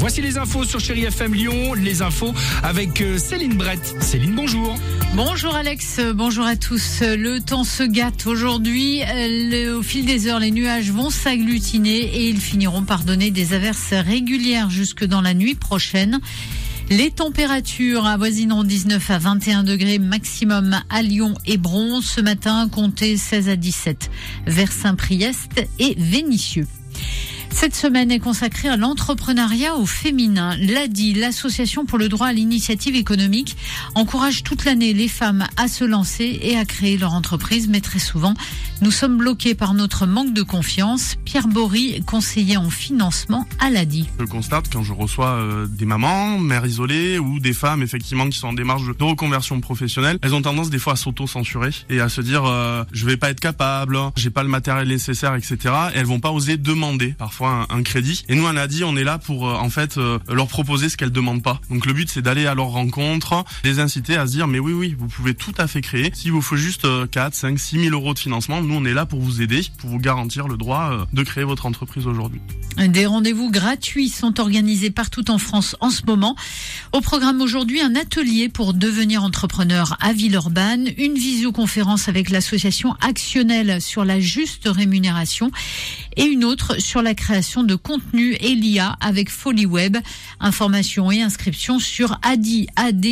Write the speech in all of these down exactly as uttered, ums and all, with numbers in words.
Voici les infos sur Chéri F M Lyon, les infos avec Céline Brett. Céline, bonjour. Bonjour Alex, bonjour à tous. Le temps se gâte aujourd'hui. Le, au fil des heures, les nuages vont s'agglutiner et ils finiront par donner des averses régulières jusque dans la nuit prochaine. Les températures avoisineront dix-neuf à vingt et un degrés maximum à Lyon et Bron. Ce matin, comptez seize à dix-sept vers Saint-Priest et Vénissieux. Cette semaine est consacrée à l'entrepreneuriat au féminin. L'A D I, l'Association pour le droit à l'initiative économique, encourage toute l'année les femmes à se lancer et à créer leur entreprise. Mais très souvent, nous sommes bloqués par notre manque de confiance. Pierre Bory, conseiller en financement à l'A D I. Je constate quand je reçois euh, des mamans, mères isolées ou des femmes effectivement qui sont en démarche de reconversion professionnelle, elles ont tendance des fois à s'auto-censurer et à se dire euh, je vais pas être capable, j'ai pas le matériel nécessaire, et cetera. Et elles vont pas oser demander parfois Un, un crédit. Et nous, on a dit, on est là pour euh, en fait euh, leur proposer ce qu'elles demandent pas. Donc le but, c'est d'aller à leur rencontre, les inciter à se dire, mais oui, oui, vous pouvez tout à fait créer. S'il vous faut juste euh, quatre, cinq, six mille euros de financement, nous, on est là pour vous aider, pour vous garantir le droit euh, de créer votre entreprise aujourd'hui. Des rendez-vous gratuits sont organisés partout en France en ce moment. Au programme aujourd'hui, un atelier pour devenir entrepreneur à Villeurbanne, une visioconférence avec l'association Actionnelle sur la juste rémunération et une autre sur la création de contenu et l'I A avec Folyweb. Informations et inscriptions sur adie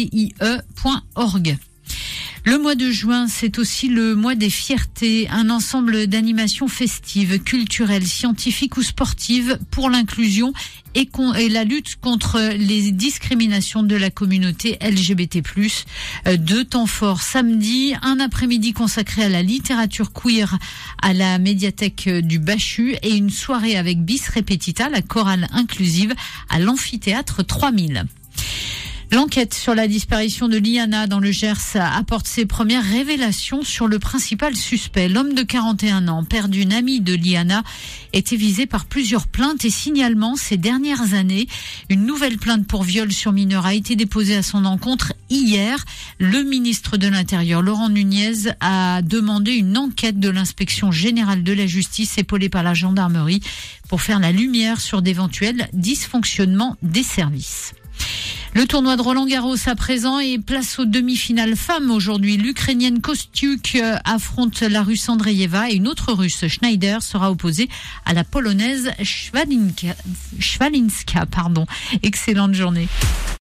point org. Le mois de juin, c'est aussi le mois des fiertés, un ensemble d'animations festives, culturelles, scientifiques ou sportives pour l'inclusion et, con- et la lutte contre les discriminations de la communauté L G B T plus. Deux temps forts samedi, un après-midi consacré à la littérature queer à la médiathèque du Bachu et une soirée avec bis repetita, la chorale inclusive, à l'amphithéâtre trois mille. L'enquête sur la disparition de Liana dans le Gers apporte ses premières révélations sur le principal suspect. L'homme de quarante et un ans, père d'une amie de Liana, était visé par plusieurs plaintes et signalements ces dernières années. Une nouvelle plainte pour viol sur mineur a été déposée à son encontre hier. Le ministre de l'Intérieur, Laurent Nunez, a demandé une enquête de l'inspection générale de la justice épaulée par la gendarmerie pour faire la lumière sur d'éventuels dysfonctionnements des services. Le tournoi de Roland-Garros à présent et place aux demi-finales femmes aujourd'hui. L'Ukrainienne Kostiuk affronte la Russe Andreeva et une autre Russe, Schneider, sera opposée à la Polonaise Schwalinska. Schwalinska, pardon. Excellente journée.